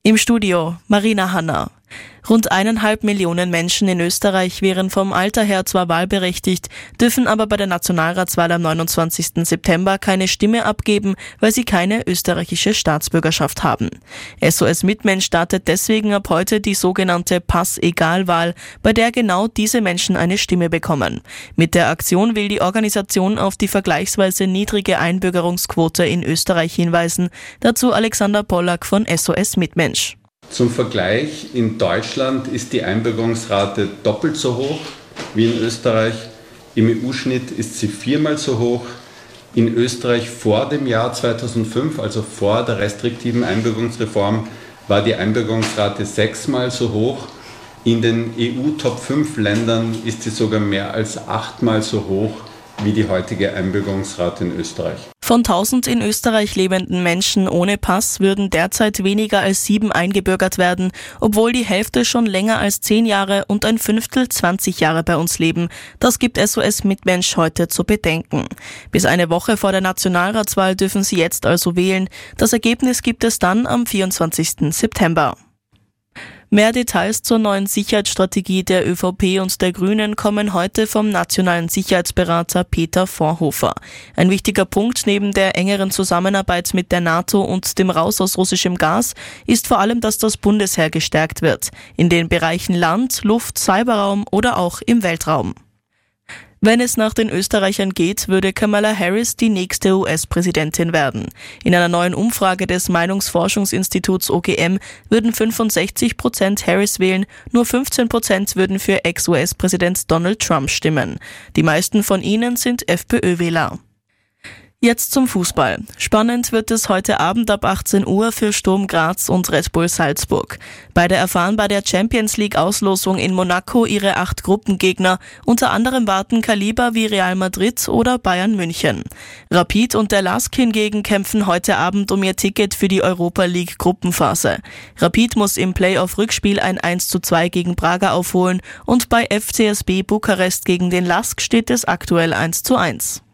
Im Studio Marina Hanna. Rund 1,5 Millionen Menschen in Österreich wären vom Alter her zwar wahlberechtigt, dürfen aber bei der Nationalratswahl am 29. September keine Stimme abgeben, weil sie keine österreichische Staatsbürgerschaft haben. SOS Mitmensch startet deswegen ab heute die sogenannte Pass-Egal-Wahl, bei der genau diese Menschen eine Stimme bekommen. Mit der Aktion will die Organisation auf die vergleichsweise niedrige Einbürgerungsquote in Österreich hinweisen. Dazu Alexander Pollack von SOS Mitmensch. Zum Vergleich, in Deutschland ist die Einbürgerungsrate doppelt so hoch wie in Österreich. Im EU-Schnitt ist sie 4-mal so hoch. In Österreich vor dem Jahr 2005, also vor der restriktiven Einbürgerungsreform, war die Einbürgerungsrate 6-mal so hoch. In den EU-Top 5 Ländern ist sie sogar mehr als 8-mal so hoch wie die heutige Einbürgerungsrate in Österreich. Von 1000 in Österreich lebenden Menschen ohne Pass würden derzeit weniger als 7 eingebürgert werden, obwohl die Hälfte schon länger als 10 Jahre und ein Fünftel 20 Jahre bei uns leben. Das gibt SOS Mitmensch heute zu bedenken. Bis eine Woche vor der Nationalratswahl dürfen sie jetzt also wählen. Das Ergebnis gibt es dann am 24. September. Mehr Details zur neuen Sicherheitsstrategie der ÖVP und der Grünen kommen heute vom nationalen Sicherheitsberater Peter Vorhofer. Ein wichtiger Punkt neben der engeren Zusammenarbeit mit der NATO und dem Raus aus russischem Gas ist vor allem, dass das Bundesheer gestärkt wird. In den Bereichen Land, Luft, Cyberraum oder auch im Weltraum. Wenn es nach den Österreichern geht, würde Kamala Harris die nächste US-Präsidentin werden. In einer neuen Umfrage des Meinungsforschungsinstituts OGM würden 65% Harris wählen, nur 15% würden für Ex-US-Präsident Donald Trump stimmen. Die meisten von ihnen sind FPÖ-Wähler. Jetzt zum Fußball. Spannend wird es heute Abend ab 18 Uhr für Sturm Graz und Red Bull Salzburg. Beide erfahren bei der Champions League Auslosung in Monaco ihre 8 Gruppengegner. Unter anderem warten Kaliber wie Real Madrid oder Bayern München. Rapid und der LASK hingegen kämpfen heute Abend um ihr Ticket für die Europa League Gruppenphase. Rapid muss im Playoff-Rückspiel ein 1:2 gegen Braga aufholen und bei FCSB Bukarest gegen den LASK steht es aktuell 1:1.